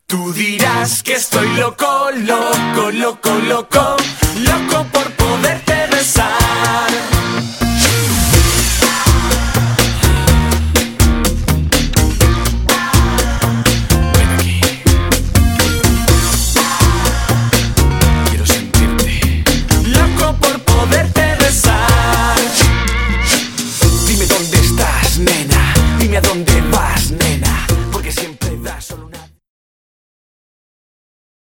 Tú dirás que estoy loco, loco, loco, loco, loco por poderte besar. Ven aquí. Quiero sentirte. Loco por poderte besar. Dime dónde estás, nena. Dime a dónde